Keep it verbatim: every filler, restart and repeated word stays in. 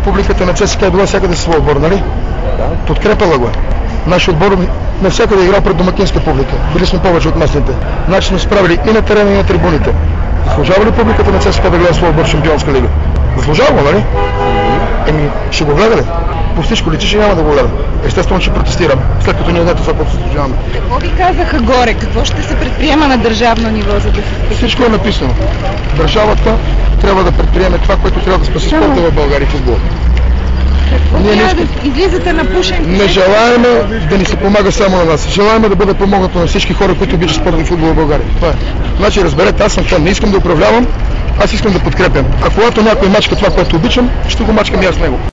публиката на ЦСКА е била всякъде с своя отбор, нали? Да. Подкрепала го е. Нашия отбор навсякъде е играл пред домакинска публика. Били сме повече от местните. Значи сме справили и на терена, и на трибуните. Заслужава ли публиката на ЦСКА да гледа своя отбор в Шампионска лига? Заслужава, нали? Еми, ще го гледа ли? По всичко личи, че няма да го гледам. Естествено, че протестирам, след като ние знаете това, което заслужаваме. Какво ви казаха горе? Какво ще се предприема на държавно ниво, за да се... Всичко е написано. Държавата трябва да предприеме това, което трябва да спаси спорта в България и футбол. Ние не искам... да излизате на пушенки? Не желаеме да ни се помага само на нас. Желаеме да бъде помогнато на всички хора, които обичат спортен футбол в България. Това е. Значи, разберете, аз съм фен. Не искам да управлявам, аз искам да подкрепям. А когато някой мачка това, което обичам, ще го мачкам и аз него.